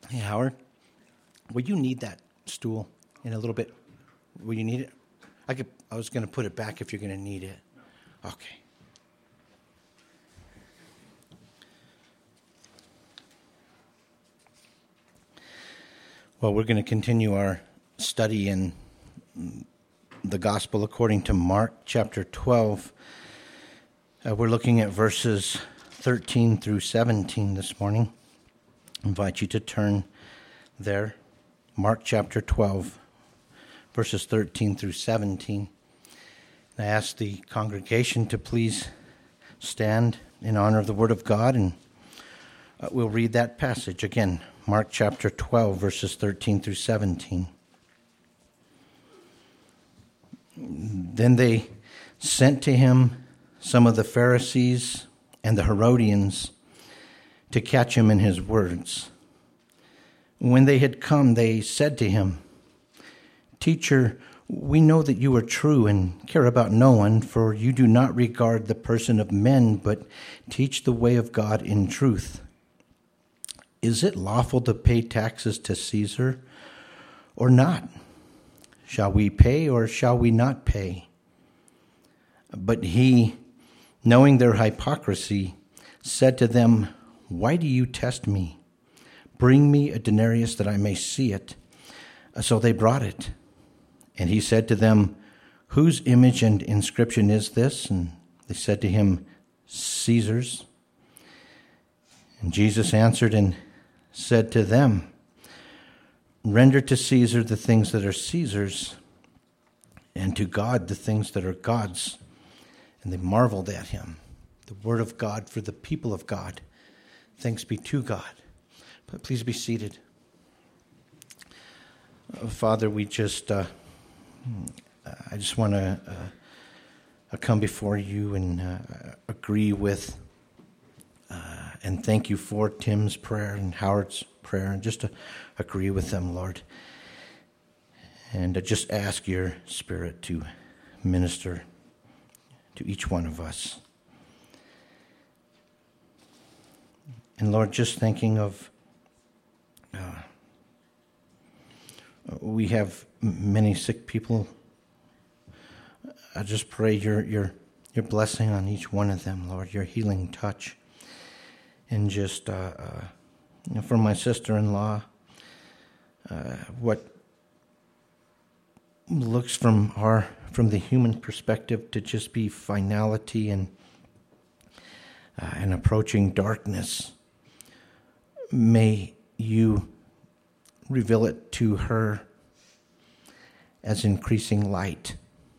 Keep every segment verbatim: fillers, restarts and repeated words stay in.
Hey, Howard, will you need that stool in a little bit? Will you need it? I could. I was going to put it back if you're going to need it. Okay. Well, we're going to continue our study in the Gospel according to Mark chapter twelve. Uh, we're looking at verses thirteen through seventeen this morning. I invite you to turn there. Mark chapter twelve, verses thirteen through seventeen. I ask the congregation to please stand in honor of the Word of God, and uh, we'll read that passage again. Mark chapter twelve, verses thirteen through seventeen. Then they sent to him some of the Pharisees and the Herodians to catch him in his words. When they had come, they said to him, "Teacher, we know that you are true and care about no one, for you do not regard the person of men, but teach the way of God in truth. Is it lawful to pay taxes to Caesar or not? Shall we pay or shall we not pay?" But he, knowing their hypocrisy, said to them, "Why do you test me? Bring me a denarius that I may see it." So they brought it. And he said to them, "Whose image and inscription is this?" And they said to him, "Caesar's." And Jesus answered and said to them, "Render to Caesar the things that are Caesar's, and to God the things that are God's." And they marveled at him. The word of God for the people of God. Thanks be to God. But please be seated. Uh, Father, we just, uh, I just want to uh, come before you and uh, agree with uh, and thank you for Tim's prayer and Howard's prayer, and just to agree with them, Lord. And uh, just ask your Spirit to minister to each one of us. And Lord, just thinking of, uh, we have many sick people. I just pray your your your blessing on each one of them, Lord, your healing touch. And just uh, uh, you know, for my sister-in-law, uh, what looks from our from the human perspective to just be finality and uh, and approaching darkness. May you reveal it to her as increasing light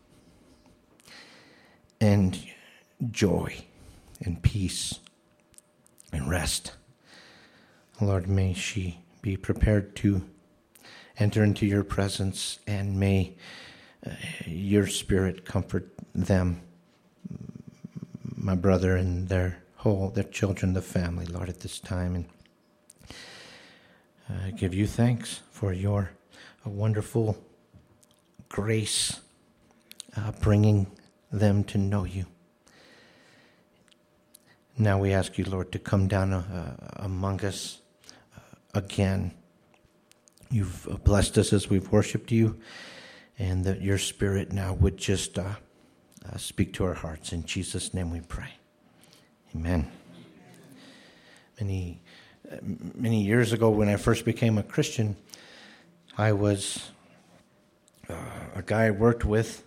and joy and peace and rest. Lord, may she be prepared to enter into your presence, and may uh, your Spirit comfort them, my brother and their whole, their children, the family, Lord, at this time. And I give you thanks for your wonderful grace, uh, bringing them to know you. Now we ask you, Lord, to come down uh, among us uh, again. You've blessed us as we've worshiped you, and that your Spirit now would just uh, uh, speak to our hearts. In Jesus' name we pray. Amen. Many Many years ago, when I first became a Christian, I was uh, a guy I worked with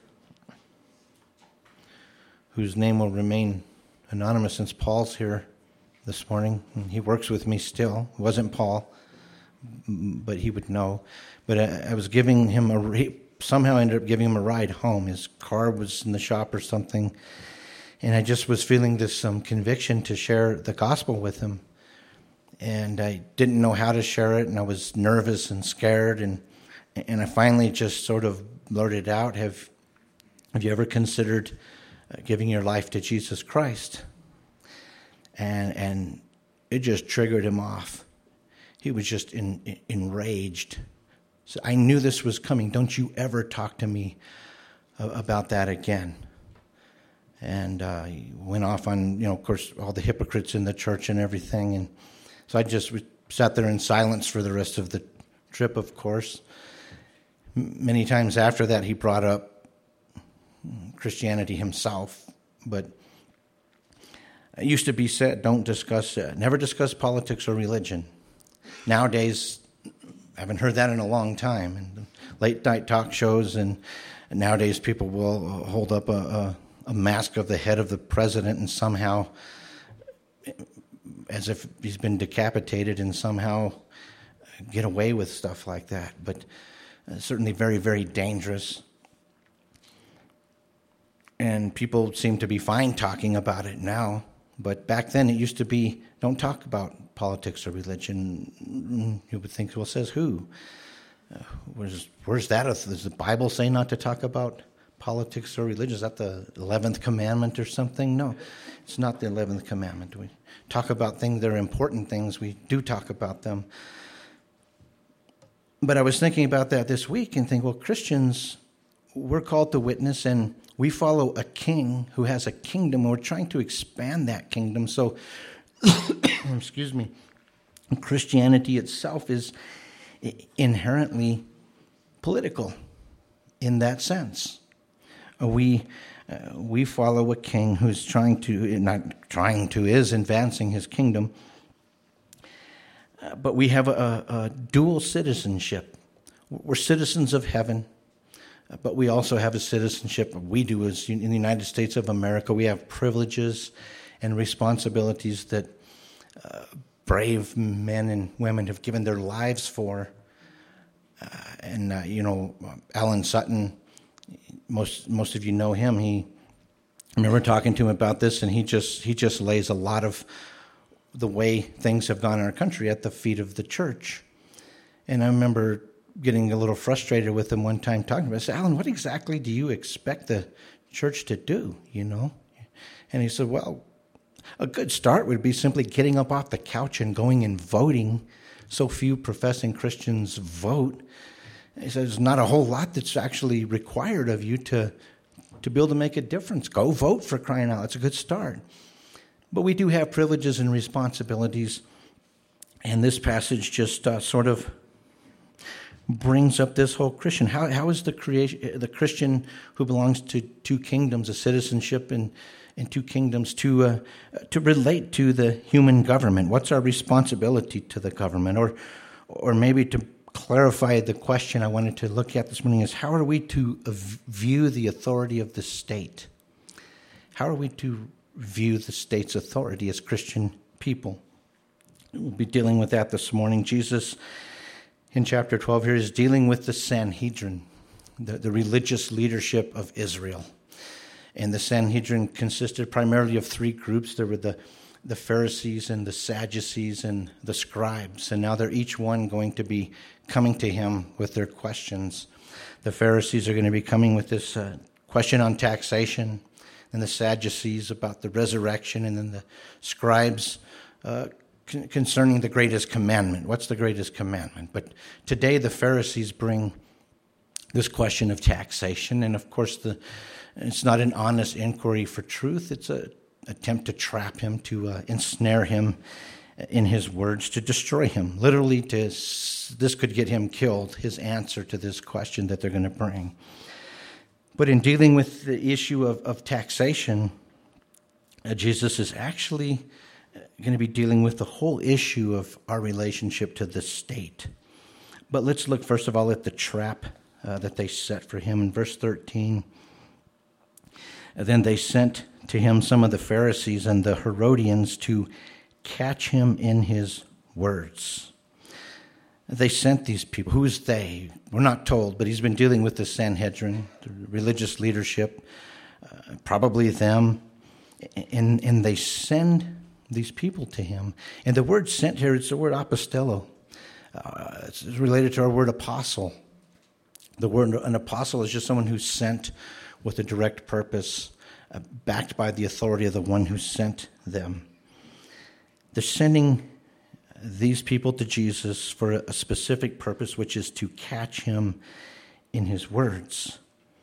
whose name will remain anonymous since Paul's here this morning. And he works with me still. It wasn't Paul, but he would know. But I, I was giving him a, he somehow ended up giving him a ride home. His car was in the shop or something. And I just was feeling this um, conviction to share the gospel with him. And I didn't know how to share it, and I was nervous and scared, and and I finally just sort of blurted out, have, have you ever considered uh, giving your life to Jesus Christ? And and it just triggered him off. He was just in, in, enraged. So I knew this was coming. Don't you ever talk to me about that again. And uh, he went off on, you know, of course, all the hypocrites in the church and everything. And so I just sat there in silence for the rest of the trip, of course. M- many times after that, he brought up Christianity himself, but it used to be said, don't discuss, uh, never discuss politics or religion. Nowadays, I haven't heard that in a long time. And late night talk shows, and, and nowadays people will hold up a, a, a mask of the head of the president and somehow, as if he's been decapitated, and somehow get away with stuff like that. But uh, certainly very, very dangerous. And people seem to be fine talking about it now. But back then it used to be, don't talk about politics or religion. You would think, well, says who? Uh, where's, where's that? Does the Bible say not to talk about politics or religion? Is that the eleventh commandment or something? No, it's not the eleventh commandment. We talk about things that are important things. We do talk about them. But I was thinking about that this week and think, well, Christians, we're called to witness, and we follow a king who has a kingdom, and we're trying to expand that kingdom. So, excuse me, Christianity itself is inherently political in that sense. We uh, we follow a king who's trying to, not trying to, is advancing his kingdom. Uh, but we have a, a dual citizenship. We're citizens of heaven. But we also have a citizenship. We do as in the United States of America. We have privileges and responsibilities that uh, brave men and women have given their lives for. Uh, and uh, you know, Alan Sutton, most most of you know him. He, I remember talking to him about this, and he just he just lays a lot of the way things have gone in our country at the feet of the church. And I remember getting a little frustrated with him one time talking about it. I said, Alan, what exactly do you expect the church to do, you know? And he said, well, a good start would be simply getting up off the couch and going and voting. So few professing Christians vote. He said, there's not a whole lot that's actually required of you to, to be able to make a difference. Go vote, for crying out. It's a good start. But we do have privileges and responsibilities. And this passage just uh, sort of brings up this whole Christian. How how is the creation, the Christian who belongs to two kingdoms, a citizenship in, in two kingdoms, to uh, to relate to the human government? What's our responsibility to the government? Or or maybe to clarify the question I wanted to look at this morning is, how are we to view the authority of the state? How are we to view the state's authority as Christian people? We'll be dealing with that this morning. Jesus, in chapter twelve here, is dealing with the Sanhedrin, the, the religious leadership of Israel. And the Sanhedrin consisted primarily of three groups. There were the, the Pharisees and the Sadducees and the scribes. And now they're each one going to be coming to him with their questions. The Pharisees are going to be coming with this uh, question on taxation, and the Sadducees about the resurrection, and then the scribes uh concerning the greatest commandment. What's the greatest commandment? But today the Pharisees bring this question of taxation, and of course the it's not an honest inquiry for truth. It's an attempt to trap him, to uh, ensnare him in his words, to destroy him. Literally, to this could get him killed, his answer to this question that they're going to bring. But in dealing with the issue of, of taxation, uh, Jesus is actually going to be dealing with the whole issue of our relationship to the state. But let's look first of all at the trap uh, that they set for him in verse thirteen. And then they sent to him some of the Pharisees and the Herodians to catch him in his words. They sent these people. Who is they? We're not told, but he's been dealing with the Sanhedrin, the religious leadership, uh, probably them, and, and they send these people to him. And the word sent here, it's the word apostello. Uh, it's related to our word apostle. The word an apostle is just someone who's sent with a direct purpose, uh, backed by the authority of the one who sent them. They're sending these people to Jesus for a specific purpose, which is to catch him in his words.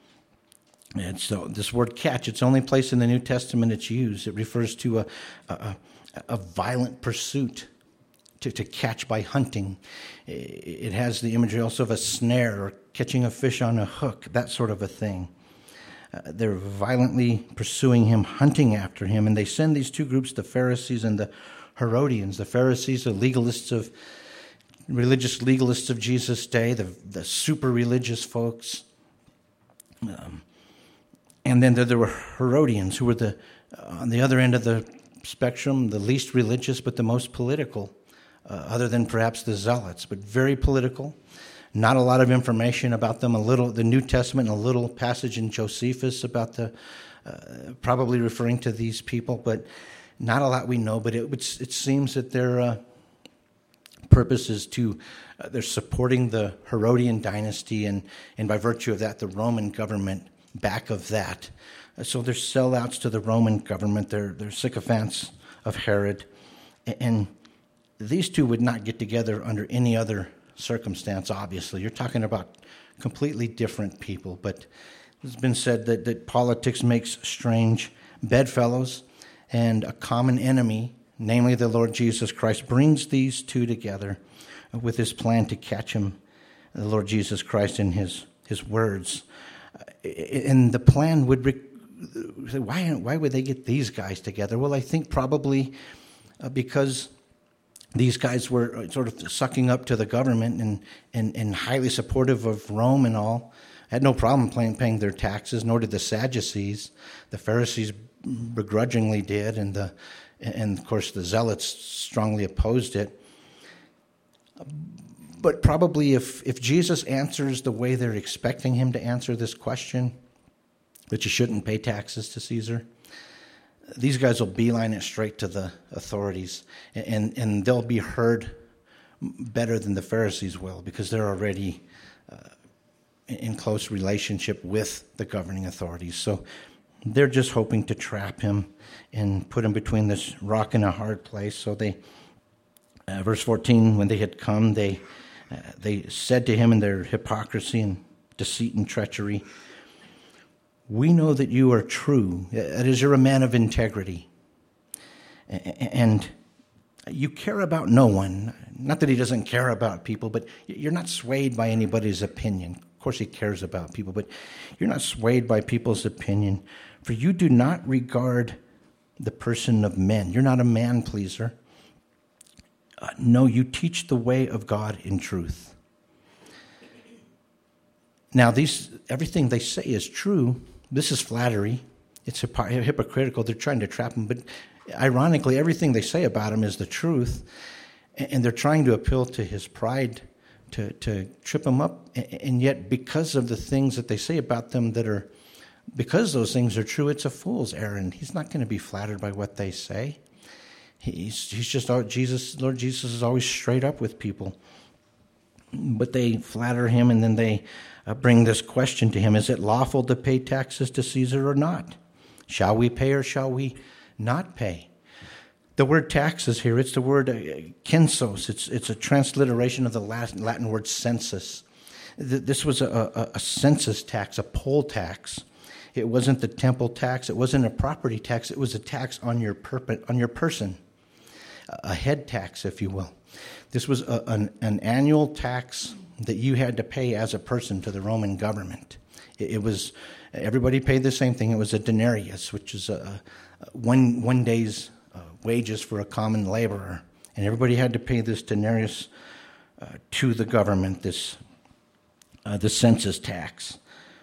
And so this word catch, it's the only place in the New Testament it's used. It refers to a, a, a violent pursuit, to, to catch by hunting. It has the imagery also of a snare or catching a fish on a hook, that sort of a thing. Uh, they're violently pursuing him, hunting after him, and they send these two groups, the Pharisees and the Herodians. The Pharisees, the legalists of, religious legalists of Jesus' day, the, the super religious folks. Um, and then there, there were Herodians, who were the uh, on the other end of the spectrum, the least religious but the most political, uh, other than perhaps the Zealots, but very political. Not a lot of information about them. A little, the New Testament, a little passage in Josephus about the, uh, probably referring to these people, but not a lot we know. But it, it seems that their uh, purpose is to, uh, they're supporting the Herodian dynasty, and, and by virtue of that, the Roman government back of that. Uh, so they're sellouts to the Roman government. They're, they're sycophants of Herod. And these two would not get together under any other circumstance, obviously. You're talking about completely different people, but it's been said that, that politics makes strange bedfellows, and a common enemy, namely the Lord Jesus Christ, brings these two together with his plan to catch him, the Lord Jesus Christ, in his, his words. And the plan would, re- why, why would they get these guys together? Well, I think probably uh, because these guys were sort of sucking up to the government and, and, and highly supportive of Rome and all. Had no problem paying, paying their taxes, nor did the Sadducees. The Pharisees begrudgingly did, and the and of course the Zealots strongly opposed it. But probably if, if Jesus answers the way they're expecting him to answer this question, that you shouldn't pay taxes to Caesar, these guys will beeline it straight to the authorities, and, and they'll be heard better than the Pharisees will, because they're already uh, in close relationship with the governing authorities. So they're just hoping to trap him and put him between this rock and a hard place. So they, uh, verse fourteen, when they had come, they uh, they said to him in their hypocrisy and deceit and treachery, "We know that you are true, that is, you're a man of integrity, and you care about no one." Not that he doesn't care about people, but you're not swayed by anybody's opinion. Of course he cares about people, but you're not swayed by people's opinion. For you do not regard the person of men. You're not a man pleaser. Uh, no, you teach the way of God in truth. Now, these everything they say is true. This is flattery. It's hypocritical. They're trying to trap him. But ironically, everything they say about him is the truth. And they're trying to appeal to his pride, to, to trip him up. And yet, because of the things that they say about them that are, because those things are true, it's a fool's errand. He's not going to be flattered by what they say. He's, he's just, Jesus, Lord Jesus is always straight up with people. But they flatter him, and then they uh, bring this question to him: is it lawful to pay taxes to Caesar or not? Shall we pay or shall we not pay? The word taxes here, it's the word uh, censos. It's, it's a transliteration of the Latin, Latin word census. This was a, a, a census tax, a poll tax. It wasn't the temple tax. It wasn't a property tax. It was a tax on your, perp- on your person, a head tax, if you will. This was a, an, an annual tax that you had to pay as a person to the Roman government. It, it was, everybody paid the same thing. It was a denarius, which is a, a one one day's uh, wages for a common laborer. And everybody had to pay this denarius uh, to the government, this uh, the census tax.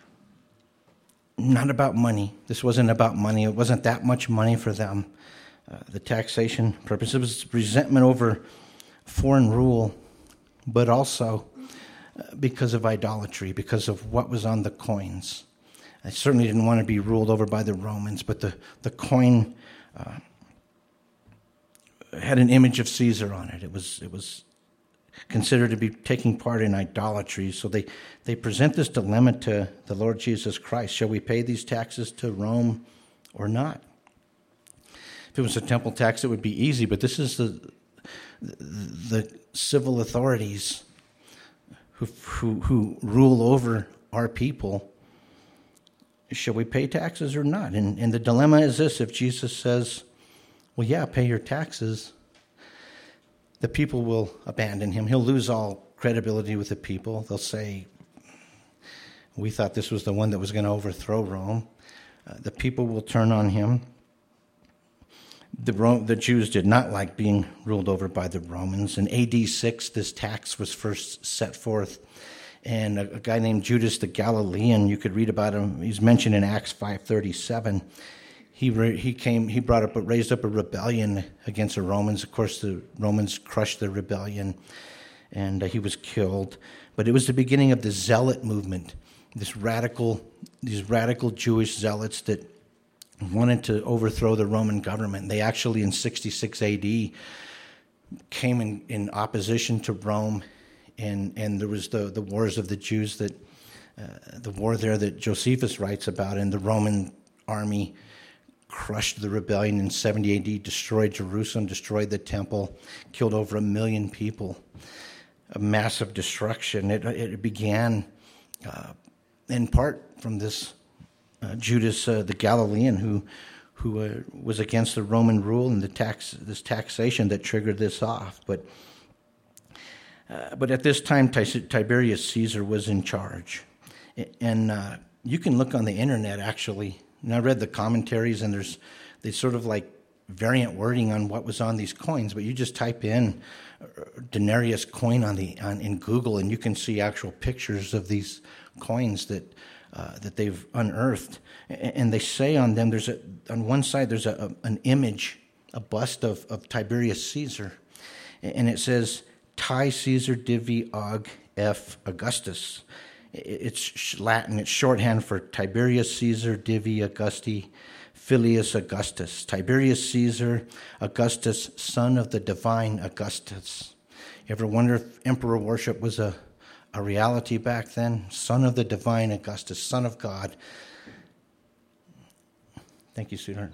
Not about money. This wasn't about money. It wasn't that much money for them. Uh, the taxation purpose, it was resentment over foreign rule, but also uh, because of idolatry, because of what was on the coins. I certainly didn't want to be ruled over by the Romans, but the, the coin uh, had an image of Caesar on it. It was it was considered to be taking part in idolatry. So they, they present this dilemma to the Lord Jesus Christ. Shall we pay these taxes to Rome or not? If it was a temple tax, it would be easy, but this is the the civil authorities who who, who rule over our people. Shall we pay taxes or not? And, and the dilemma is this: if Jesus says, well, yeah, pay your taxes, the people will abandon him. He'll lose all credibility with the people. They'll say, we thought this was the one that was going to overthrow Rome. Uh, the people will turn on him. The, Ro- the Jews did not like being ruled over by the Romans. In A D six, this tax was first set forth. And a, a guy named Judas the Galilean, you could read about him. He's mentioned in Acts five thirty-seven. He re- he came. He brought up, a, raised up a rebellion against the Romans. Of course, the Romans crushed the rebellion, and uh, he was killed. But it was the beginning of the Zealot movement. This radical, these radical Jewish zealots that wanted to overthrow the Roman government. They actually, in sixty-six A D, came in, in opposition to Rome, and and there was the the wars of the Jews that uh, the war there that Josephus writes about, and the Roman army crushed the rebellion in seventy A D, destroyed Jerusalem, destroyed the temple, killed over a million people. A massive destruction. It, it began uh, in part from this uh, Judas uh, the Galilean who who uh, was against the Roman rule and the tax this taxation that triggered this off. But uh, but at this time, Tiberius Caesar was in charge, and uh, you can look on the internet actually. And I read the commentaries, and there's they sort of like variant wording on what was on these coins, but you just type in denarius coin on the on in Google, and you can see actual pictures of these coins that uh, that they've unearthed. And they say on them, there's a on one side there's a, a an image, a bust of, of Tiberius Caesar, and it says Tai Caesar Divi Og F Augustus. It's Latin. It's shorthand for Tiberius Caesar Divi Augusti Filius Augustus. Tiberius Caesar Augustus, son of the divine Augustus. You ever wonder if emperor worship was a, a reality back then? Son of the divine Augustus, son of God. Thank you, sweetheart.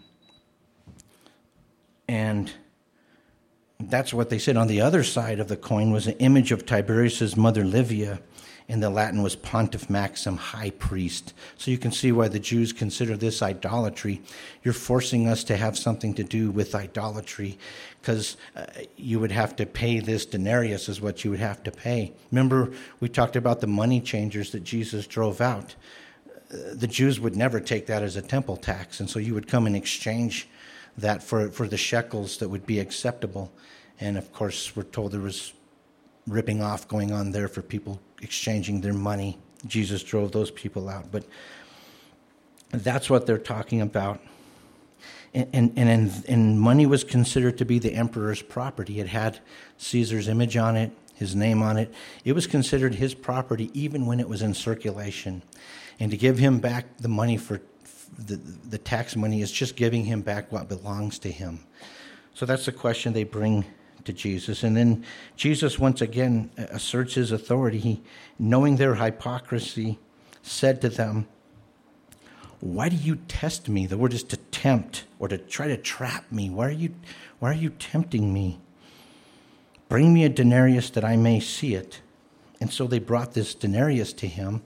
And that's what they said. On the other side of the coin was an image of Tiberius's mother Livia. In the Latin was Pontiff Maxim, high priest. So you can see why the Jews consider this idolatry. You're forcing us to have something to do with idolatry, because uh, you would have to pay this denarius is what you would have to pay. Remember, we talked about the money changers that Jesus drove out. Uh, the Jews would never take that as a temple tax, and so you would come and exchange that for, for the shekels that would be acceptable. And of course, we're told there was ripping off going on there for people exchanging their money. Jesus drove those people out. But that's what they're talking about. And, and, and, and money was considered to be the emperor's property. It had Caesar's image on it, his name on it. It was considered his property even when it was in circulation. And to give him back the money for the, the tax money is just giving him back what belongs to him. So that's the question they bring to Jesus. And then Jesus once again asserts his authority. He, knowing their hypocrisy, said to them, "Why do you test me?" The word is to tempt or to try to trap me. Why are you, why are you tempting me? "Bring me a denarius that I may see it." And so they brought this denarius to him.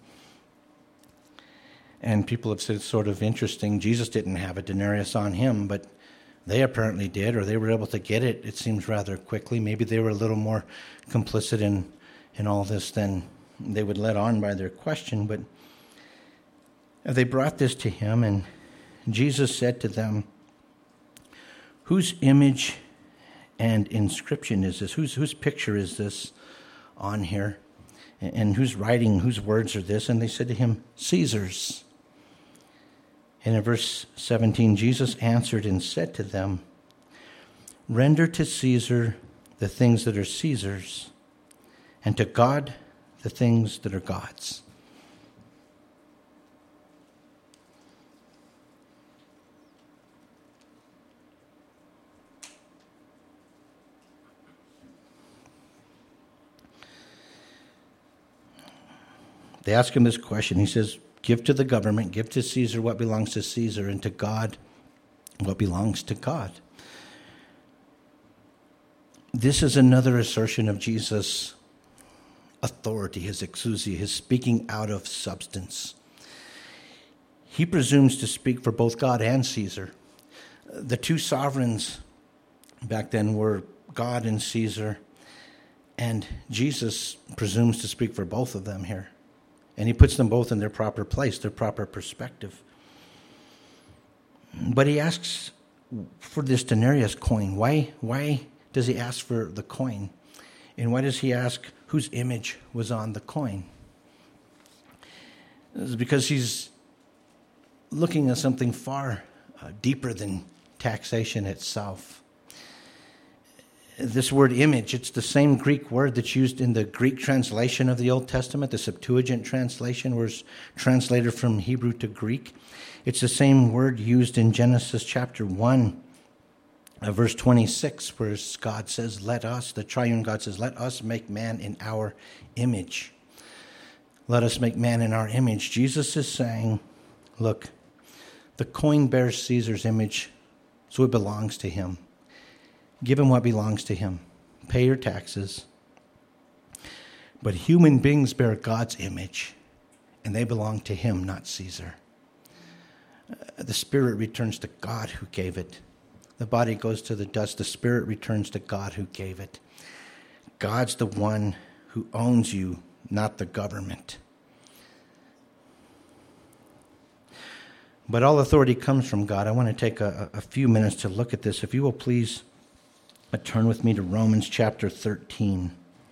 And people have said it's sort of interesting. Jesus didn't have a denarius on him, but they apparently did, or they were able to get it, it seems, rather quickly. Maybe they were a little more complicit in, in all this than they would let on by their question. But they brought this to him, and Jesus said to them, "Whose image and inscription is this? Whose, whose picture is this on here? And, and whose writing, whose words are this?" And they said to him, "Caesar's." And in verse seventeen, Jesus answered and said to them, "Render to Caesar the things that are Caesar's, and to God the things that are God's." They ask him this question. He says, "Give to the government, give to Caesar what belongs to Caesar, and to God what belongs to God." This is another assertion of Jesus' authority, his exousia, his speaking out of substance. He presumes to speak for both God and Caesar. The two sovereigns back then were God and Caesar. And Jesus presumes to speak for both of them here. And he puts them both in their proper place, their proper perspective. But he asks for this denarius coin. Why, why does he ask for the coin? And why does he ask whose image was on the coin? It's because he's looking at something far uh, deeper than taxation itself. This word image, it's the same Greek word that's used in the Greek translation of the Old Testament, the Septuagint translation, where it's translated from Hebrew to Greek. It's the same word used in Genesis chapter one, uh, verse twenty-six, where God says, let us, the triune God says, let us make man in our image. Let us make man in our image. Jesus is saying, look, the coin bears Caesar's image, so it belongs to him. Give him what belongs to him. Pay your taxes. But human beings bear God's image, and they belong to him, not Caesar. Uh, the spirit returns to God who gave it. The body goes to the dust. The spirit returns to God who gave it. God's the one who owns you, not the government. But all authority comes from God. I want to take a, a few minutes to look at this. If you will please uh, turn with me to Romans chapter thirteen.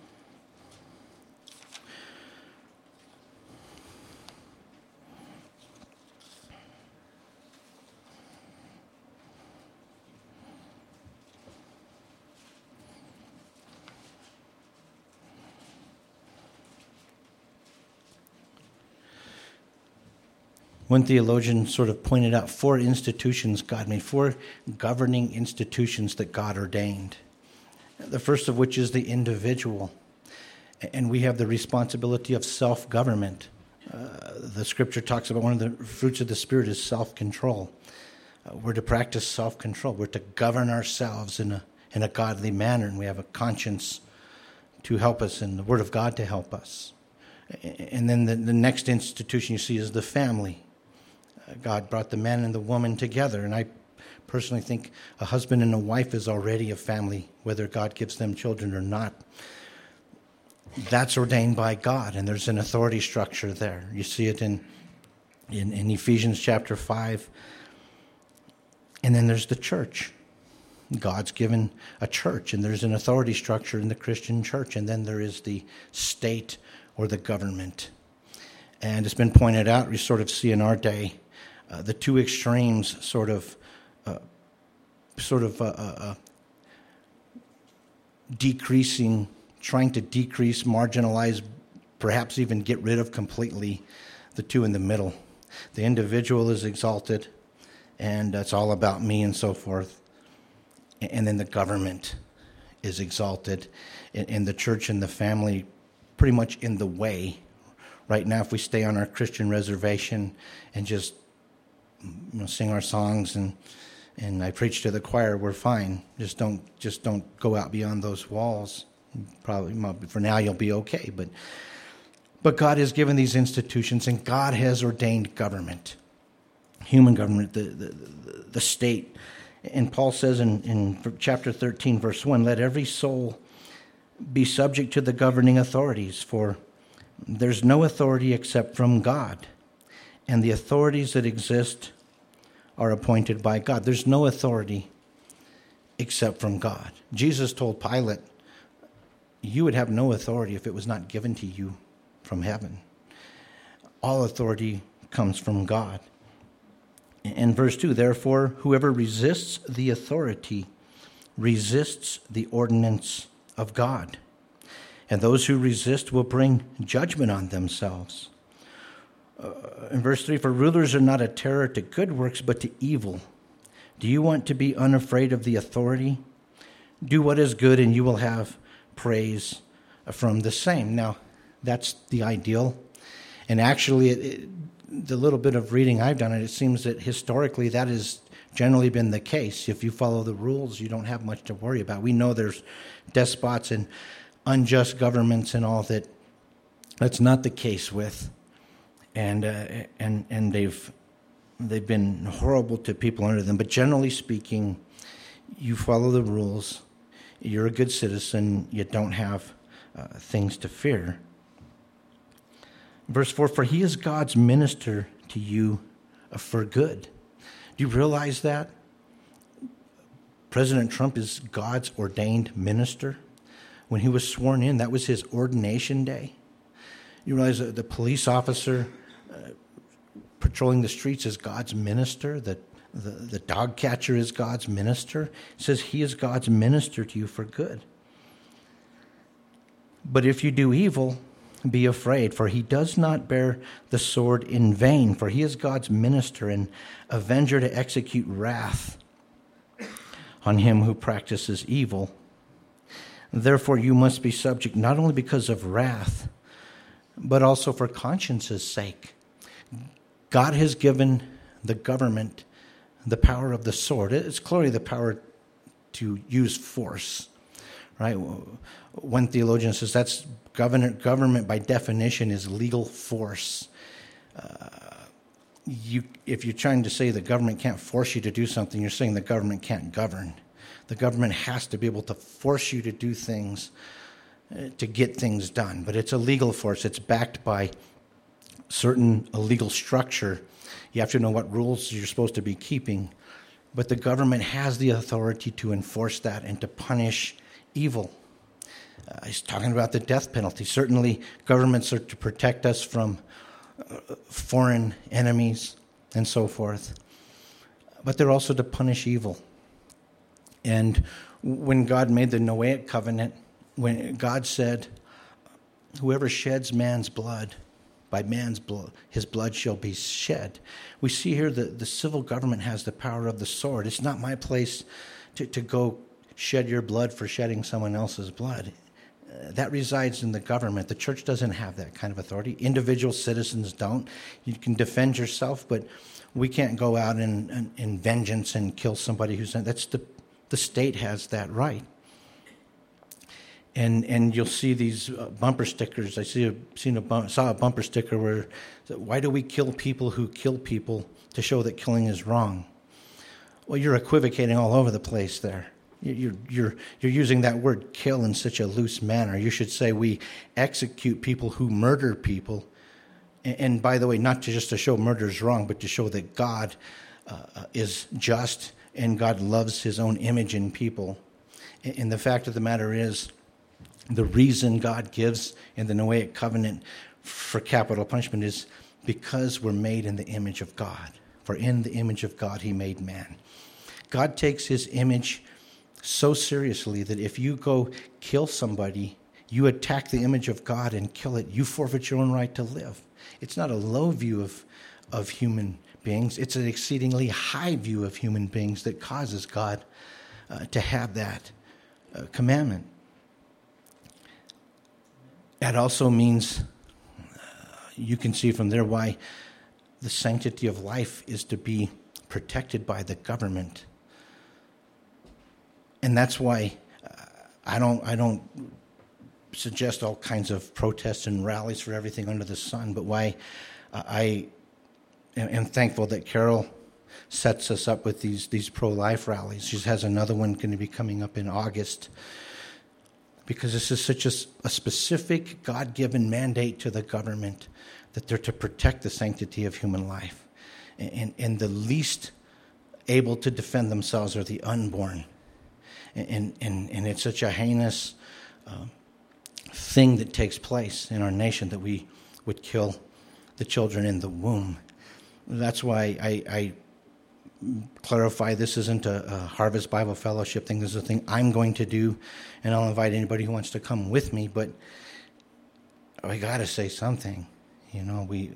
One theologian sort of pointed out four institutions God made, four governing institutions that God ordained. The first of which is the individual. And we have the responsibility of self-government. Uh, the scripture talks about one of the fruits of the Spirit is self-control. Uh, we're to practice self-control. We're to govern ourselves in a, in a godly manner. And we have a conscience to help us and the Word of God to help us. And then the, the next institution you see is the family. God brought the man and the woman together, and I personally think a husband and a wife is already a family, whether God gives them children or not. That's ordained by God, and there's an authority structure there. You see it in, in, in Ephesians chapter five. And then there's the church. God's given a church, and there's an authority structure in the Christian church, and then there is the state or the government. And it's been pointed out, we sort of see in our day, Uh, the two extremes sort of uh, sort of uh, uh, decreasing, trying to decrease, marginalize, perhaps even get rid of completely the two in the middle. The individual is exalted, and it's all about me and so forth. And then the government is exalted, and the church and the family pretty much in the way. Right now, if we stay on our Christian reservation and just you know, sing our songs and and I preach to the choir, we're fine. Just don't just don't go out beyond those walls. Probably for now you'll be okay. But but God has given these institutions, and God has ordained government, human government, the the, the, the state. And Paul says in, in chapter thirteen, verse one, let every soul be subject to the governing authorities, for there's no authority except from God. And the authorities that exist are appointed by God. There's no authority except from God. Jesus told Pilate, you would have no authority if it was not given to you from heaven. All authority comes from God. In verse two, therefore, whoever resists the authority resists the ordinance of God. And those who resist will bring judgment on themselves. Uh, in verse three, for rulers are not a terror to good works, but to evil. Do you want to be unafraid of the authority? Do what is good, and you will have praise from the same. Now, that's the ideal. And actually, it, it, the little bit of reading I've done, it, it seems that historically that has generally been the case. If you follow the rules, you don't have much to worry about. We know there's despots and unjust governments and all that. That's not the case with. And uh, and and they've they've been horrible to people under them. But generally speaking, you follow the rules. You're a good citizen. You don't have uh, things to fear. Verse four, for he is God's minister to you for good. Do you realize that? President Trump is God's ordained minister. When he was sworn in, that was his ordination day. You realize that the police officer uh, patrolling the streets is God's minister, that the, the dog catcher is God's minister. It says he is God's minister to you for good. But if you do evil, be afraid, for he does not bear the sword in vain, for he is God's minister and avenger to execute wrath on him who practices evil. Therefore you must be subject not only because of wrath, but also for conscience's sake. God has given the government the power of the sword. It's clearly the power to use force, right? One theologian says that's government, government by definition is legal force. Uh, you, if you're trying to say the government can't force you to do something, you're saying the government can't govern. The government has to be able to force you to do things, uh, to get things done. But it's a legal force. It's backed by certain a legal structure. You have to know what rules you're supposed to be keeping. But the government has the authority to enforce that and to punish evil. Uh, he's talking about the death penalty. Certainly, governments are to protect us from uh, foreign enemies and so forth. But they're also to punish evil. And when God made the Noahic covenant, when God said, whoever sheds man's blood, by man's blood, his blood shall be shed. We see here that the civil government has the power of the sword. It's not my place to, to go shed your blood for shedding someone else's blood. Uh, that resides in the government. The church doesn't have that kind of authority. Individual citizens don't. You can defend yourself, but we can't go out in, in, in vengeance and kill somebody who's... That's the, the state has that right. And and you'll see these uh, bumper stickers. I see a, seen a bump, saw a bumper sticker where, why do we kill people who kill people to show that killing is wrong? Well, you're equivocating all over the place there. You're you're you're using that word "kill" in such a loose manner. You should say we execute people who murder people. And, and by the way, not to just to show murder is wrong, but to show that God uh, is just and God loves His own image in people. And, and the fact of the matter is, the reason God gives in the Noahic covenant for capital punishment is because we're made in the image of God. For in the image of God, He made man. God takes His image so seriously that if you go kill somebody, you attack the image of God and kill it, you forfeit your own right to live. It's not a low view of, of human beings. It's an exceedingly high view of human beings that causes God uh, to have that uh, commandment. That also means, uh, you can see from there why the sanctity of life is to be protected by the government. And that's why uh, I don't I don't suggest all kinds of protests and rallies for everything under the sun, but why uh, I am thankful that Carol sets us up with these, these pro-life rallies. She has another one going to be coming up in August, because this is such a, a specific God-given mandate to the government that they're to protect the sanctity of human life. And, and, and the least able to defend themselves are the unborn. And, and, and it's such a heinous uh, thing that takes place in our nation that we would kill the children in the womb. That's why I, I clarify this isn't a, a Harvest Bible Fellowship thing. This is a thing I'm going to do, and I'll invite anybody who wants to come with me, but we got to say something. You know, we.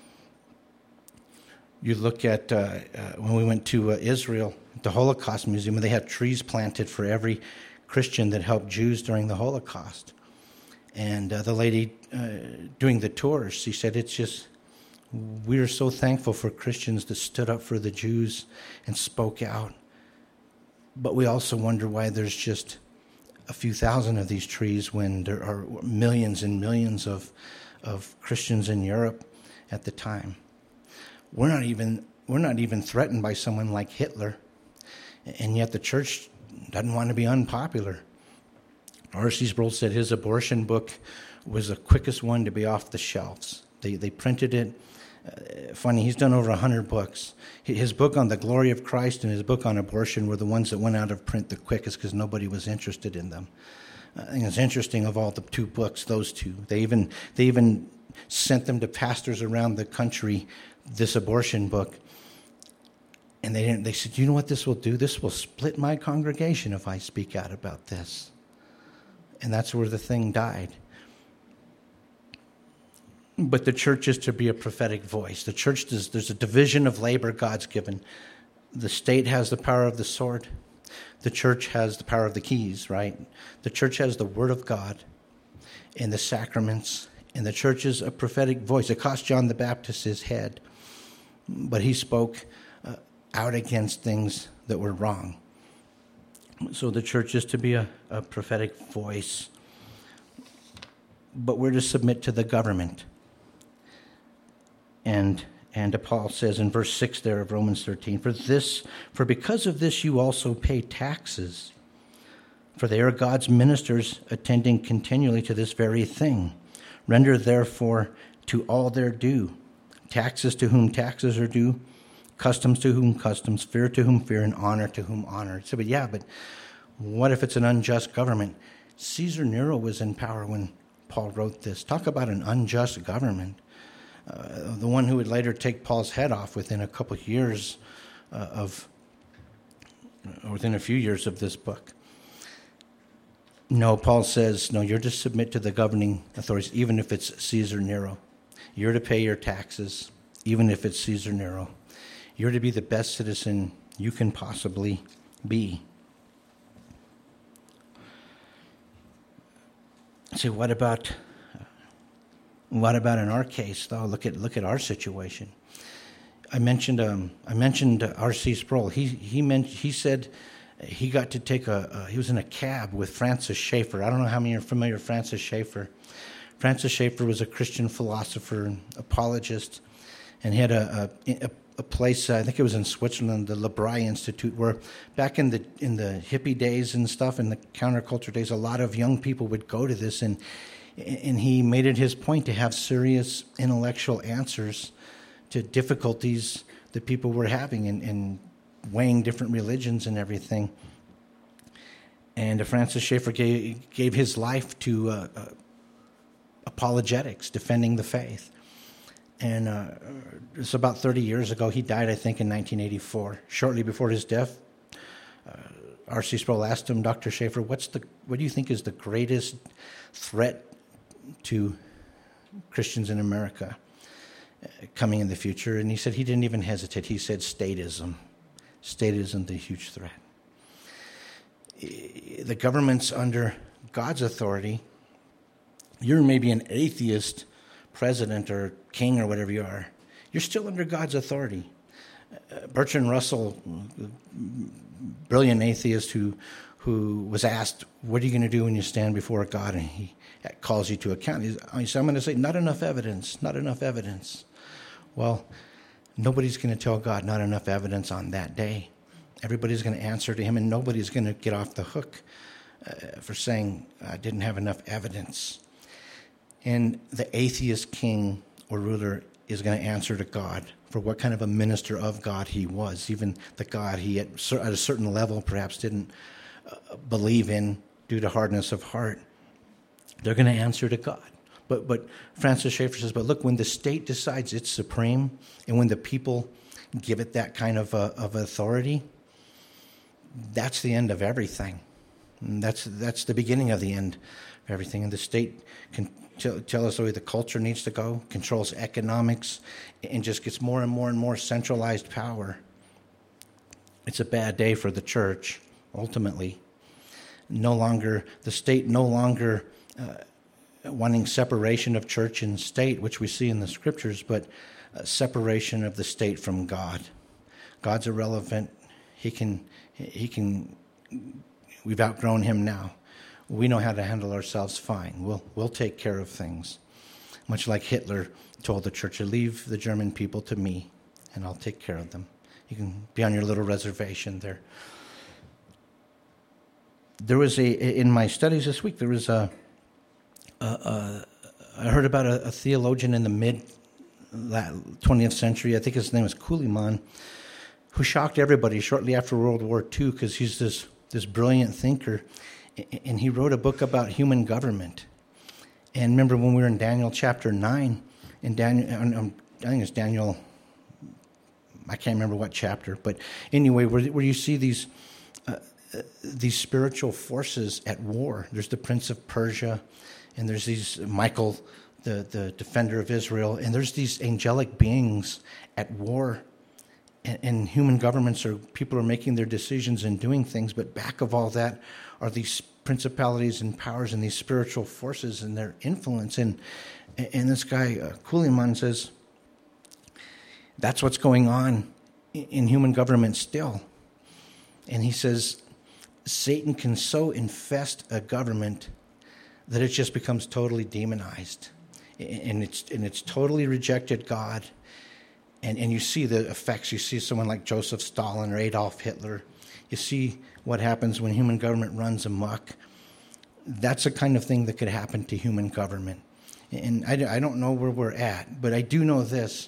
You look at, uh, uh, when we went to uh, Israel, the Holocaust Museum, they had trees planted for every Christian that helped Jews during the Holocaust. And uh, the lady uh, doing the tour, she said, it's just, we are so thankful for Christians that stood up for the Jews and spoke out. But we also wonder why there's just a few thousand of these trees when there are millions and millions of, of Christians in Europe at the time. We're not even we're not even threatened by someone like Hitler, and yet the church doesn't want to be unpopular. R C Sproul said his abortion book was the quickest one to be off the shelves. They they printed it. Uh, funny, he's done over one hundred books. His book on the glory of Christ and his book on abortion were the ones that went out of print the quickest because nobody was interested in them. I think it's interesting of all the two books, those two. They even they even sent them to pastors around the country, this abortion book. And they didn't, they said, you know what this will do? This will split my congregation if I speak out about this. And that's where the thing died. But the church is to be a prophetic voice. The church, does, there's a division of labor God's given. The state has the power of the sword. The church has the power of the keys, right? The church has the word of God and the sacraments. And the church is a prophetic voice. It cost John the Baptist his head. But he spoke uh, out against things that were wrong. So the church is to be a, a prophetic voice. But we're to submit to the government. And and Paul says in verse six there of Romans thirteen, for this, for because of this you also pay taxes, for they are God's ministers attending continually to this very thing. Render therefore to all their due, taxes to whom taxes are due, customs to whom customs, fear to whom fear, and honor to whom honor. So, but yeah, but what if it's an unjust government? Caesar Nero was in power when Paul wrote this. Talk about an unjust government. Uh, the one who would later take Paul's head off within a couple of years uh, of, or within a few years of this book. No, Paul says, no, you're to submit to the governing authorities, even if it's Caesar Nero. You're to pay your taxes, even if it's Caesar Nero. You're to be the best citizen you can possibly be. See, what about... What about in our case, though? Look at look at our situation. I mentioned um, I mentioned R C Sproul. He he meant he said he got to take a uh, he was in a cab with Francis Schaeffer. I don't know how many are familiar with Francis Schaeffer. Francis Schaeffer was a Christian philosopher and apologist, and he had a a, a place. I think it was in Switzerland, the Lebray Institute, where back in the in the hippie days and stuff, in the counterculture days, a lot of young people would go to this and. And he made it his point to have serious intellectual answers to difficulties that people were having in, in weighing different religions and everything. And Francis Schaeffer gave, gave his life to uh, uh, apologetics, defending the faith. And uh, it's about thirty years ago. He died, I think, in nineteen eighty-four. Shortly before his death, uh, R C Sproul asked him, Doctor Schaeffer, what's the, what do you think is the greatest threat to Christians in America uh, coming in the future? And he said he didn't even hesitate. He said statism. Statism, the huge threat. The government's under God's authority. You're maybe an atheist president or king or whatever you are. You're still under God's authority. Uh, Bertrand Russell, brilliant atheist who who was asked, what are you going to do when you stand before God? And he calls you to account. He said, I'm going to say, not enough evidence, not enough evidence. Well, nobody's going to tell God not enough evidence on that day. Everybody's going to answer to him, and nobody's going to get off the hook uh, for saying, I didn't have enough evidence. And the atheist king or ruler is going to answer to God for what kind of a minister of God he was, even the God he at, at a certain level perhaps didn't uh, believe in due to hardness of heart. They're going to answer to God. But but Francis Schaeffer says, but look, when the state decides it's supreme, and when the people give it that kind of uh, of authority, that's the end of everything. And that's that's the beginning of the end of everything. And the state can tell, tell us the way the culture needs to go, controls economics, and just gets more and more and more centralized power. It's a bad day for the church, ultimately. No longer, the state no longer uh, wanting separation of church and state, which we see in the scriptures, but uh, separation of the state from God. God's irrelevant. He can, he can, we've outgrown him now. We know how to handle ourselves fine. We'll, we'll take care of things. Much like Hitler told the church, leave the German people to me, and I'll take care of them. You can be on your little reservation there. there was a, in my studies this week, there was a, a, a I heard about a, a theologian in the mid twentieth century, I think his name was Kuhlman, who shocked everybody shortly after World War Two because he's this, this brilliant thinker, and he wrote a book about human government. And remember when we were in Daniel chapter nine, in Daniel, um, I think it's Daniel, I can't remember what chapter, but anyway, where, where you see these uh, these spiritual forces at war. There's the Prince of Persia, and there's these Michael, the, the defender of Israel, and there's these angelic beings at war. And, and human governments are, people are making their decisions and doing things, but back of all that are these principalities and powers and these spiritual forces and their influence. And, and this guy, uh, Kuhlman, says, that's what's going on in human government still. And he says, Satan can so infest a government that it just becomes totally demonized. And it's and it's totally rejected God. And and you see the effects. You see someone like Joseph Stalin or Adolf Hitler. You see what happens when human government runs amok. That's the kind of thing that could happen to human government. And I, I don't know where we're at, but I do know this.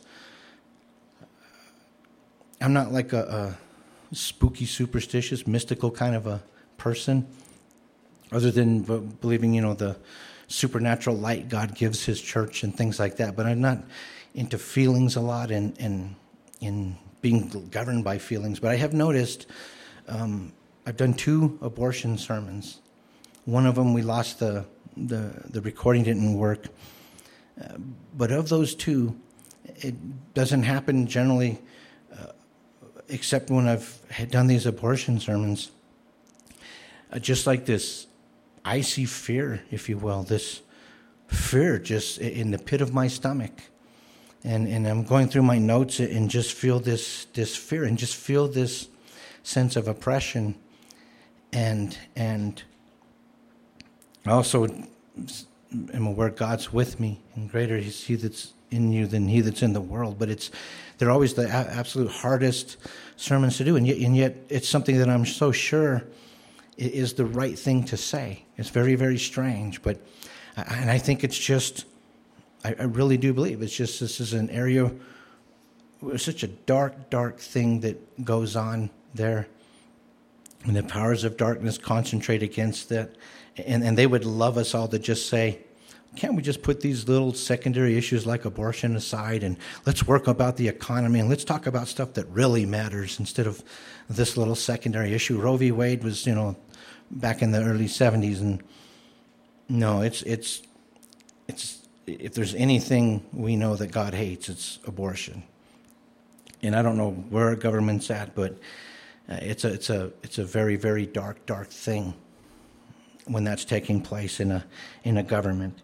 I'm not like a, a spooky, superstitious, mystical kind of a person, other than believing, you know, the supernatural light God gives his church and things like that. But I'm not into feelings a lot and and in being governed by feelings. But I have noticed, um, I've done two abortion sermons. One of them we lost the the, the recording didn't work. Uh, but of those two, it doesn't happen generally, uh, except when I've had done these abortion sermons. Uh, just like this icy fear, if you will, this fear just in the pit of my stomach. And and I'm going through my notes and just feel this this fear and just feel this sense of oppression. And and I also am aware God's with me, and greater is he that's in you than he that's in the world. But it's they're always the absolute hardest sermons to do, and yet, and yet it's something that I'm so sure is the right thing to say. It's very, very strange, but and I think it's just, I, I really do believe it's just this is an area, it's such a dark, dark thing that goes on there, and the powers of darkness concentrate against that, and, and they would love us all to just say, can't we just put these little secondary issues like abortion aside and let's work about the economy and let's talk about stuff that really matters instead of this little secondary issue. Roe v. Wade was, you know, back in the early seventies, and no, it's it's it's if there's anything we know that God hates, it's abortion. And I don't know where our government's at, but it's a it's a it's a very, very dark, dark thing when that's taking place in a in a government.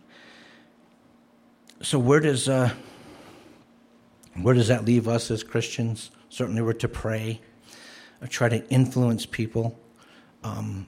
So where does uh, where does that leave us as Christians? Certainly, we're to pray, or try to influence people, um,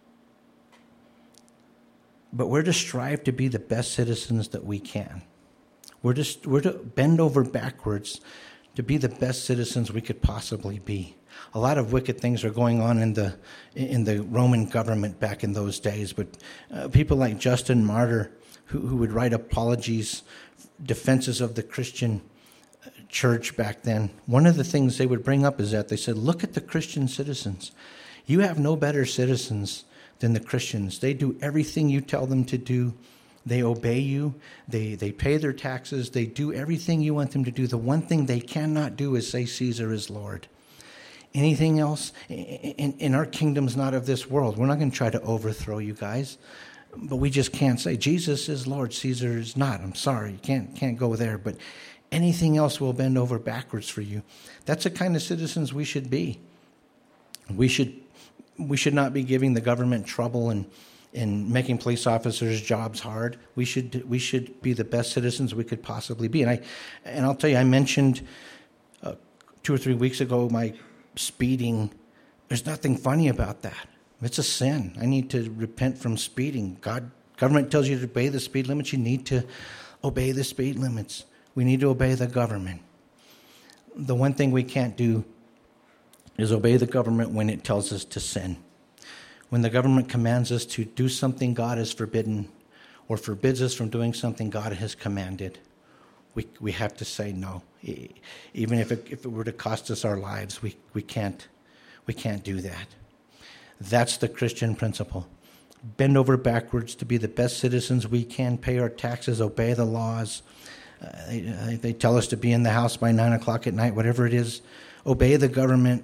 but we're to strive to be the best citizens that we can. We're to we're to bend over backwards to be the best citizens we could possibly be. A lot of wicked things are going on in the in the Roman government back in those days, but uh, people like Justin Martyr, who, who would write apologies, defenses of the Christian church back then, one of the things they would bring up is that they said, look at the Christian citizens. You have no better citizens than the Christians. They do everything you tell them to do. They obey you. They they pay their taxes. They do everything you want them to do. The one thing they cannot do is say Caesar is Lord. Anything else? In, in our kingdom's not of this world. We're not going to try to overthrow you guys. But we just can't say Jesus is Lord, Caesar is not. I'm sorry, you can't can't go there. But anything else will bend over backwards for you. That's the kind of citizens we should be. We should we should not be giving the government trouble and and making police officers' jobs hard. We should we should be the best citizens we could possibly be. And I and I'll tell you, I mentioned uh, two or three weeks ago my speeding. There's nothing funny about that. It's a sin. I need to repent from speeding. God, government tells you to obey the speed limits. You need to obey the speed limits. We need to obey the government. The one thing we can't do is obey the government when it tells us to sin. when the government commands us to do something God has forbidden or forbids us from doing something God has commanded, we we have to say no. Even if it, if it were to cost us our lives, we, we can't we can't do that. That's the Christian principle. Bend over backwards to be the best citizens we can, pay our taxes, obey the laws. Uh, they, they tell us to be in the house by nine o'clock at night, whatever it is. Obey the government.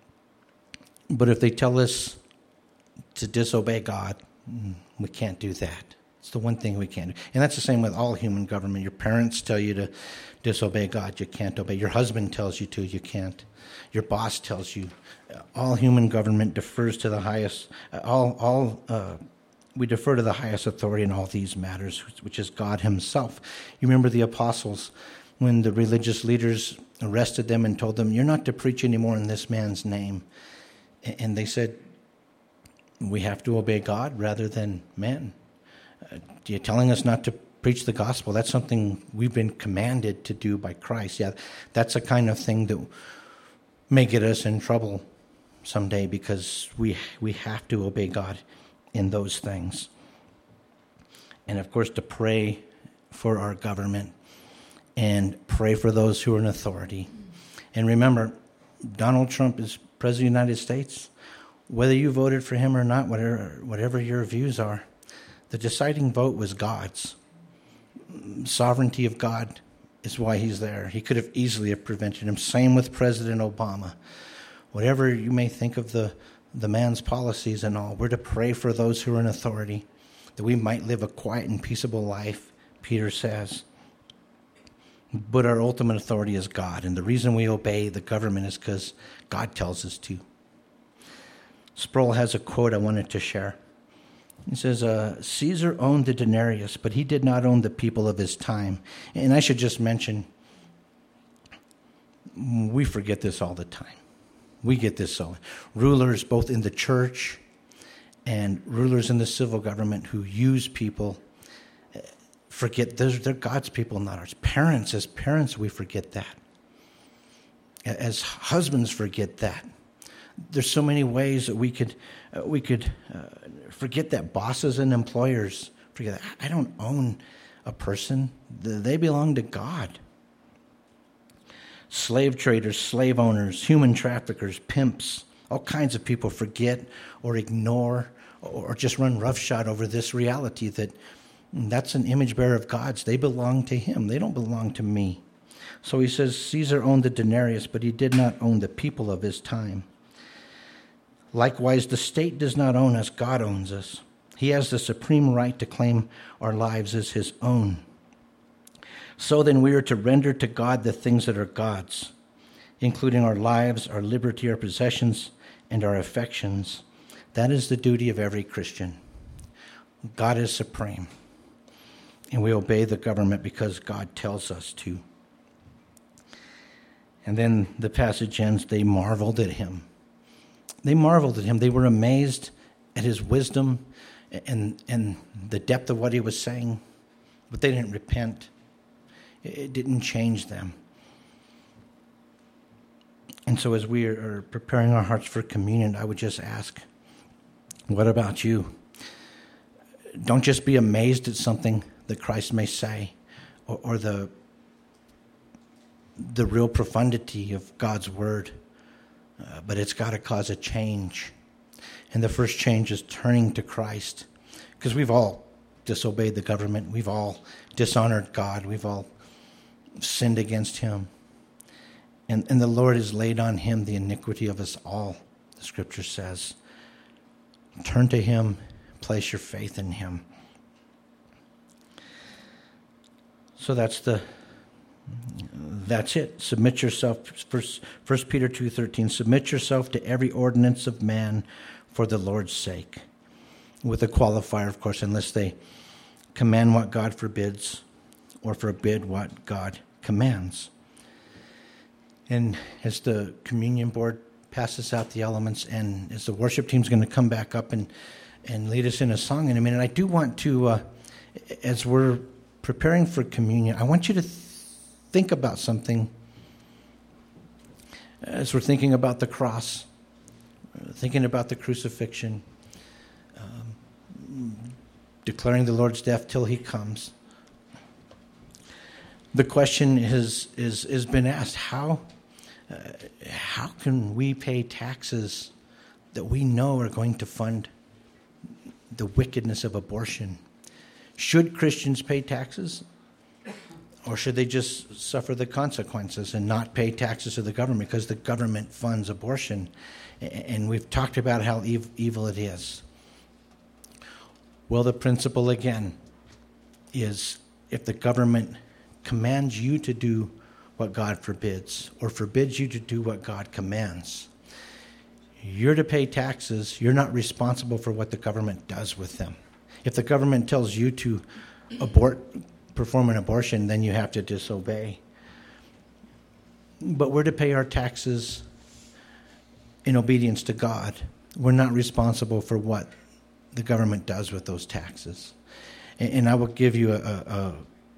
But if they tell us to disobey God, we can't do that. It's the one thing we can't do. And that's the same with all human government. Your parents tell you to disobey God, you can't obey. Your husband tells you to, you can't. Your boss tells you. All human government defers to the highest, all, all uh, we defer to the highest authority in all these matters, which is God himself. You remember the apostles, when the religious leaders arrested them and told them, you're not to preach anymore in this man's name. And they said, we have to obey God rather than men. Uh, you're telling us not to preach the gospel. That's something we've been commanded to do by Christ. Yeah, that's a kind of thing that may get us in trouble someday, because we we have to obey God in those things. And of course, to pray for our government and pray for those who are in authority. And remember, Donald Trump is President of the United States. Whether you voted for him or not, whatever whatever your views are, the deciding vote was God's. Sovereignty of God is why he's there. He could have easily have prevented him. Same with President Obama. Whatever you may think of the, the man's policies and all, we're to pray for those who are in authority, that we might live a quiet and peaceable life, Peter says. But our ultimate authority is God, and the reason we obey the government is because God tells us to. Sproul has a quote I wanted to share. He says, uh, Caesar owned the denarius, but he did not own the people of his time. And I should just mention, we forget this all the time. We get this so. Rulers both in the church and rulers in the civil government who use people forget they're, they're God's people, not ours. Parents, as parents, we forget that. As husbands, forget that. There's so many ways that we could uh, we could uh, forget that. Bosses and employers forget that. I don't own a person. They belong to God. Slave traders, slave owners, human traffickers, pimps, all kinds of people forget or ignore or just run roughshod over this reality that that's an image bearer of God's. They belong to him. They don't belong to me. So he says Caesar owned the denarius, but he did not own the people of his time. Likewise, the state does not own us. God owns us. He has the supreme right to claim our lives as his own. So then we are to render to God the things that are God's, including our lives, our liberty, our possessions, and our affections. That is the duty of every Christian. God is supreme, and we obey the government because God tells us to. And then the passage ends, they marveled at him. They marveled at him. They were amazed at his wisdom and, and the depth of what he was saying, but they didn't repent. It didn't change them. And so as we are preparing our hearts for communion, I would just ask, what about you? Don't just be amazed at something that Christ may say, or, or the, the real profundity of God's word, uh, but it's got to cause a change. And the first change is turning to Christ, because we've all disobeyed the government. We've all dishonored God. We've all sinned against him. And, and the Lord has laid on him the iniquity of us all, the scripture says. Turn to him, place your faith in him. So that's the that's it. Submit yourself, First, First Peter two thirteen, submit yourself to every ordinance of man for the Lord's sake. With a qualifier, of course, unless they command what God forbids or forbid what God commands. And as the communion board passes out the elements, and as the worship team's going to come back up and, and lead us in a song in a minute, I do want to, uh, as we're preparing for communion, I want you to th- think about something as we're thinking about the cross, thinking about the crucifixion. declaring the Lord's death till he comes. The question is is has been asked: How uh, how can we pay taxes that we know are going to fund the wickedness of abortion? Should Christians pay taxes, or should they just suffer the consequences and not pay taxes to the government because the government funds abortion? And we've talked about how ev- evil it is. Well, the principle again is if the government commands you to do what God forbids, or forbids you to do what God commands, you're to pay taxes. You're not responsible for what the government does with them. If the government tells you to abort, perform an abortion, then you have to disobey. But we're to pay our taxes in obedience to God. We're not responsible for what the government does with those taxes. And, and I will give you a, a,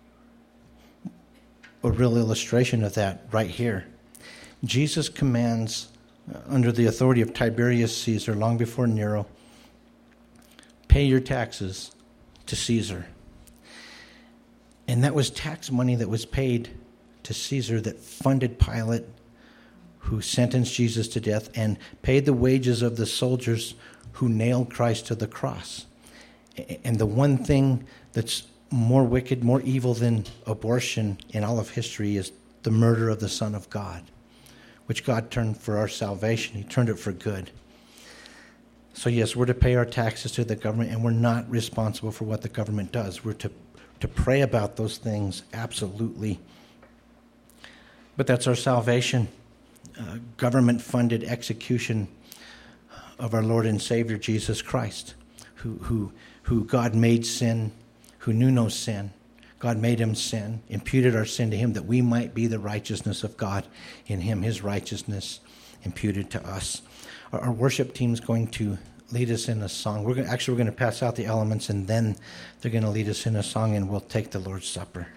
a real illustration of that right here. Jesus commands, uh, under the authority of Tiberius Caesar, long before Nero, pay your taxes to Caesar. And that was tax money that was paid to Caesar that funded Pilate, who sentenced Jesus to death, and paid the wages of the soldiers who nailed Christ to the cross. And the one thing that's more wicked, more evil than abortion in all of history is the murder of the Son of God, which God turned for our salvation. He turned it for good. So yes, we're to pay our taxes to the government, and we're not responsible for what the government does. We're to, to pray about those things, absolutely. But that's our salvation. Uh, government-funded execution of our Lord and Savior Jesus Christ, who, who, who God made sin, who knew no sin. God made him sin, imputed our sin to him, that we might be the righteousness of God in him, his righteousness imputed to us. Our, our worship team is going to lead us in a song. We're going, actually, we're going to pass out the elements, and then they're going to lead us in a song, and we'll take the Lord's Supper.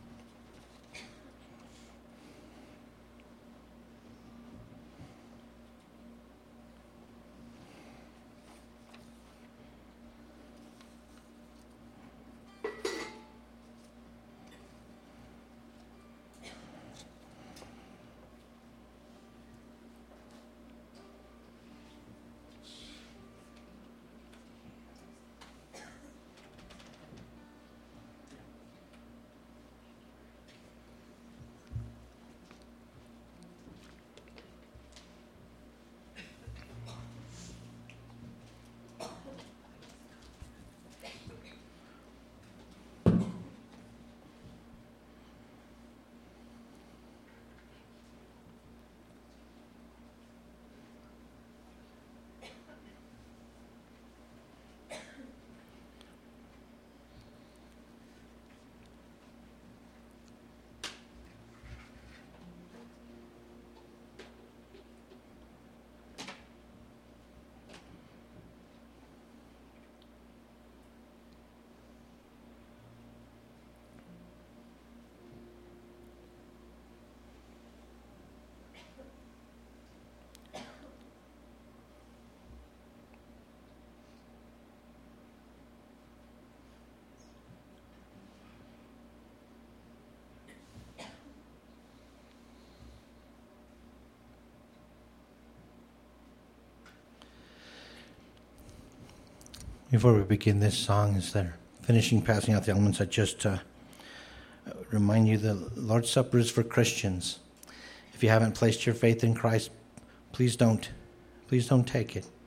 Before we begin this song, as they're finishing passing out the elements, I just uh, remind you the Lord's Supper is for Christians. If you haven't placed your faith in Christ, please don't, please don't take it.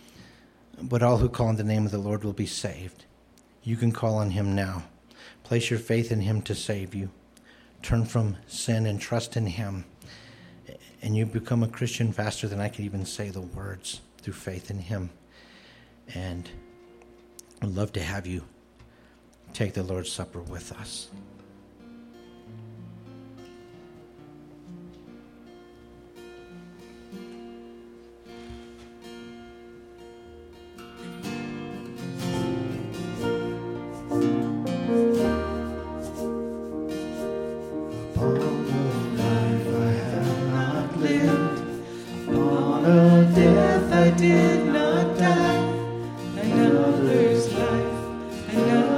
But all who call on the name of the Lord will be saved. You can call on him now. Place your faith in him to save you. Turn from sin and trust in him. And you become a Christian faster than I could even say the words, through faith in him. And I'd love to have you take the Lord's Supper with us. Did not die, another's life, another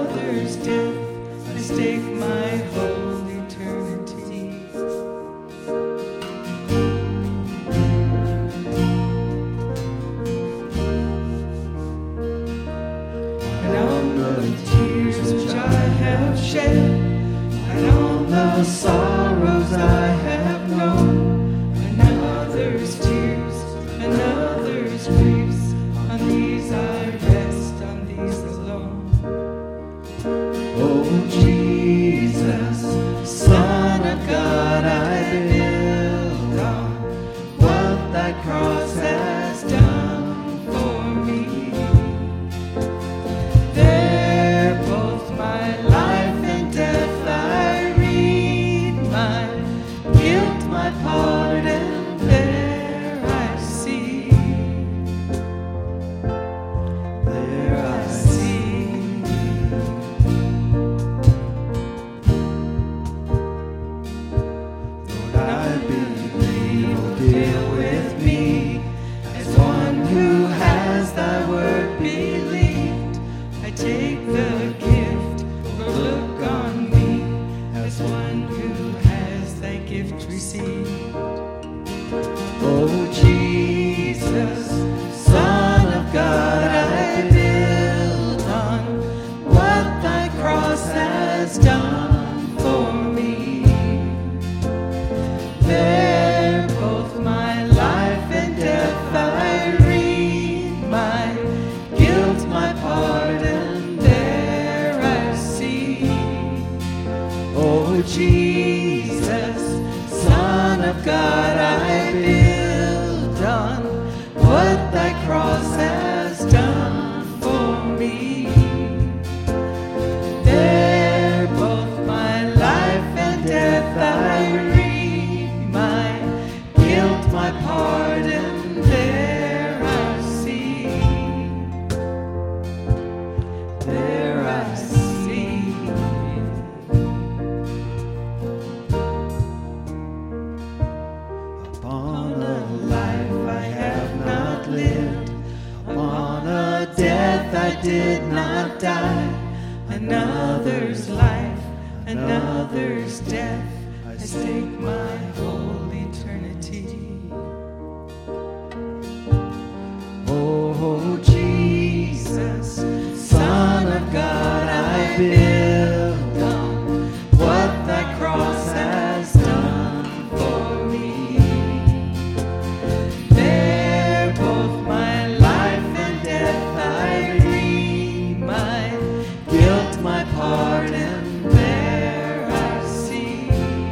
my pardon, there I see. There I see. Lord, I believe you'll deal with me as one who has thy word believed. I take the gift, Lord, look on me as one who has thy gift received. Oh Jesus, Son of God, I build on what thy cross has done for me. There both my life and death I read, my guilt, my pardon, there I see. Oh Jesus, Son of God, I build on what thy cross has done for me. There both my life and death I read, my guilt, my pardon, there I see. There I see. Upon a life I have not lived, upon a death I did not die, another's life, another's death, I stake my whole eternity. Oh Jesus, Son of God, I build on what thy cross has done for me. There both my life and death I read, my guilt, my pardon, there I see.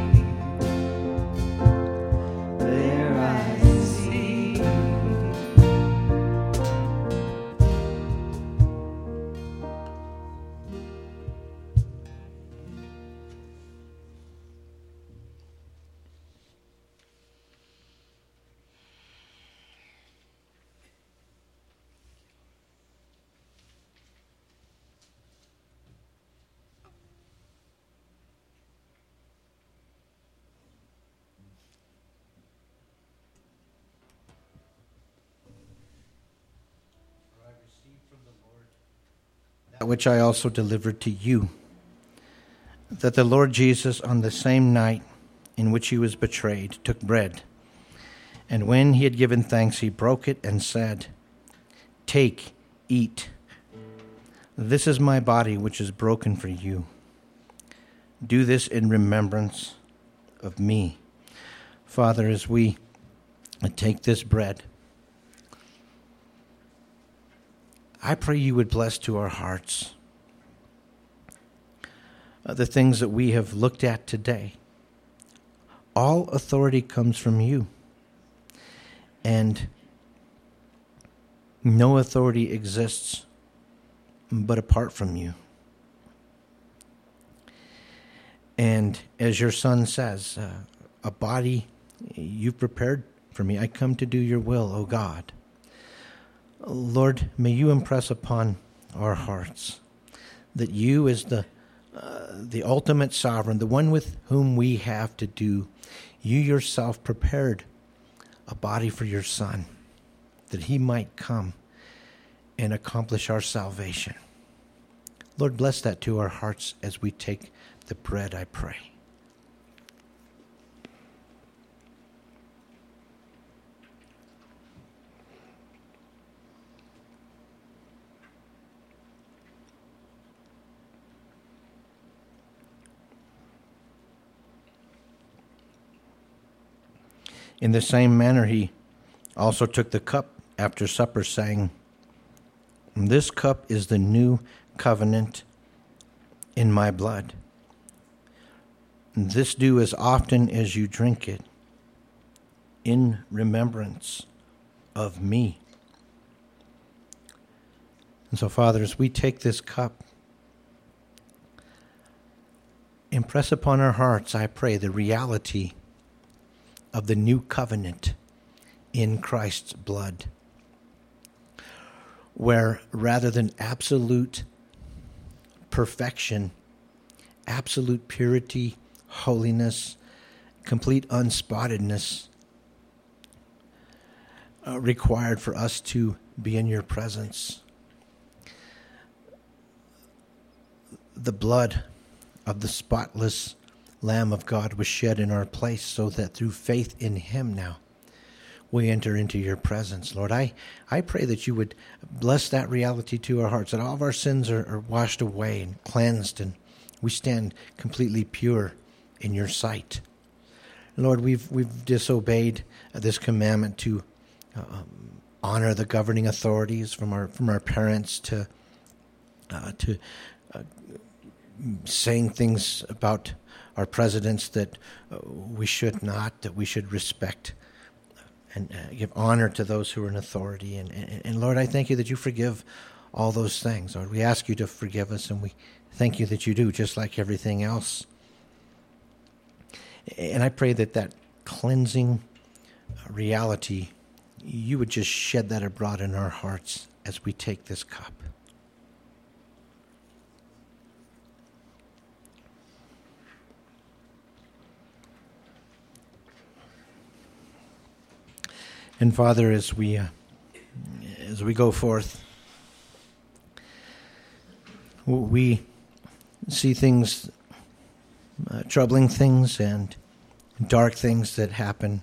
There I see. That which I also delivered to you, that the Lord Jesus, on the same night in which he was betrayed, took bread, and when he had given thanks, he broke it and said, "Take, eat. This is my body, which is broken for you. Do this in remembrance of me." Father, as we take this bread, I pray you would bless to our hearts uh, the things that we have looked at today. All authority comes from you, and no authority exists but apart from you. And as your son says, uh, a body you've prepared for me. I come to do your will, O God. Lord, may you impress upon our hearts that you as the uh, the ultimate sovereign, the one with whom we have to do, you yourself prepared a body for your son, that he might come and accomplish our salvation. Lord, bless that to our hearts as we take the bread, I pray. In the same manner, he also took the cup after supper, saying, "This cup is the new covenant in my blood. This do as often as you drink it in remembrance of me." And so, Father, as we take this cup, impress upon our hearts, I pray, the reality of the new covenant in Christ's blood, where rather than absolute perfection, absolute purity, holiness, complete unspottedness uh, required for us to be in your presence, the blood of the spotless Lamb of God was shed in our place so that through faith in him now we enter into your presence. Lord, I, I pray that you would bless that reality to our hearts, that all of our sins are, are washed away and cleansed, and we stand completely pure in your sight. Lord, we've we've disobeyed this commandment to um, honor the governing authorities, from our from our parents to uh, to uh, saying things about our presidents that uh, we should not, that we should respect and uh, give honor to those who are in authority. And, and, and Lord, I thank you that you forgive all those things. Lord, we ask you to forgive us, and we thank you that you do, just like everything else. And I pray that that cleansing reality, you would just shed that abroad in our hearts as we take this cup. And Father, as we uh, as we go forth, we see things, uh, troubling things and dark things that happen.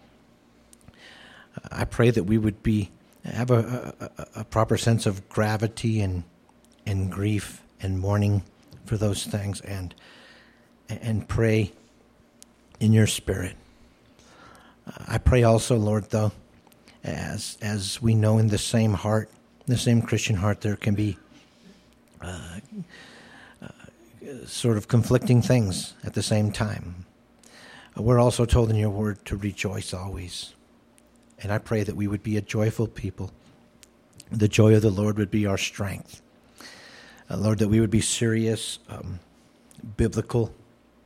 I pray that we would be have a, a, a proper sense of gravity and and grief and mourning for those things, and and pray in your Spirit. I pray also, Lord, though, as as we know in the same heart, the same Christian heart, there can be uh, uh, sort of conflicting things at the same time. We're also told in your word to rejoice always. And I pray that we would be a joyful people. The joy of the Lord would be our strength. Uh, Lord, that we would be serious, um, biblical,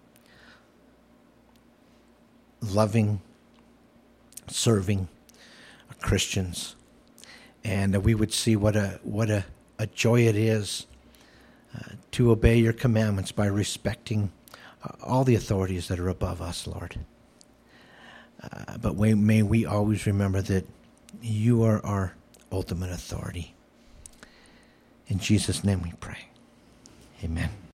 loving, serving Christians, and that we would see what a what a, a joy it is uh, to obey your commandments by respecting uh, all the authorities that are above us, Lord. Uh, but we, may we always remember that you are our ultimate authority. In Jesus' name we pray. Amen.